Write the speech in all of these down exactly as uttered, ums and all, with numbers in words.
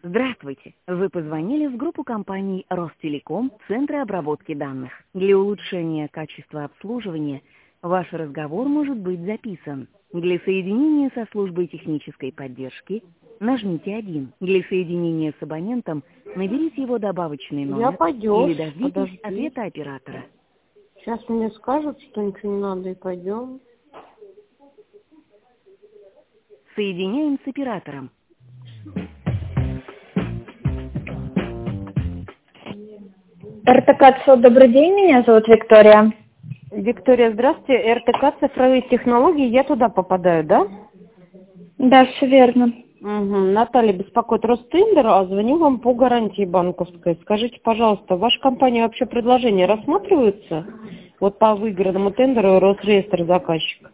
Здравствуйте! Вы позвонили в группу компаний Ростелеком, Центры обработки данных. Для улучшения качества обслуживания ваш разговор может быть записан. Для соединения со службой технической поддержки нажмите один. Для соединения с абонентом наберите его добавочный номер. Я пойдем. Или дождитесь Подожди. ответа оператора. Сейчас мне скажут, что ничего не надо, и пойдем. Соединяем с оператором. РТК, добрый день, меня зовут Виктория. Виктория, здравствуйте. РТК цифровые технологии, я туда попадаю, да? Да, все верно. Угу. Наталья беспокоит Ростендер, а звоню вам по гарантии банковской. Скажите, пожалуйста, ваша компания вообще предложения рассматриваются? Вот по выигранному тендеру Росреестр заказчик.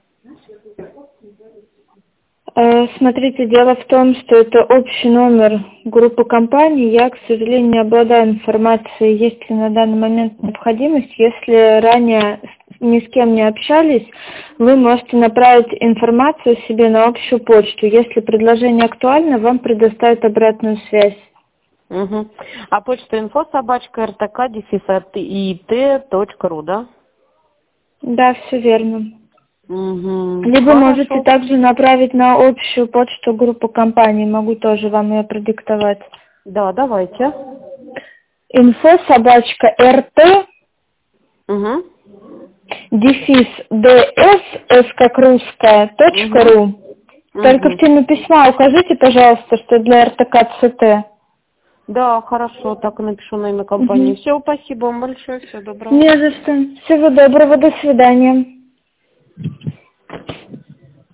Э, смотрите, дело в том, что это общий номер группы компаний. Я, к сожалению, не обладаю информацией, есть ли на данный момент необходимость. Если ранее ни с кем не общались, вы можете направить информацию себе на общую почту. Если предложение актуально, вам предоставят обратную связь. Угу. А почта инфо собачка ртк дефис ит точка ру, да? Да, все верно. Угу. Либо Хорошо. можете также направить на общую почту группы компаний. Могу тоже вам ее продиктовать. Да, давайте. Инфо собачка рт Угу. дефис дс с как русская точка ру. Угу. Только Угу. в теме письма укажите, пожалуйста, что для РТК ЦТ. Да, хорошо, так и напишу на имя компании. Угу. Все, спасибо вам большое, всего доброго. Не за что. Всего доброго, до свидания.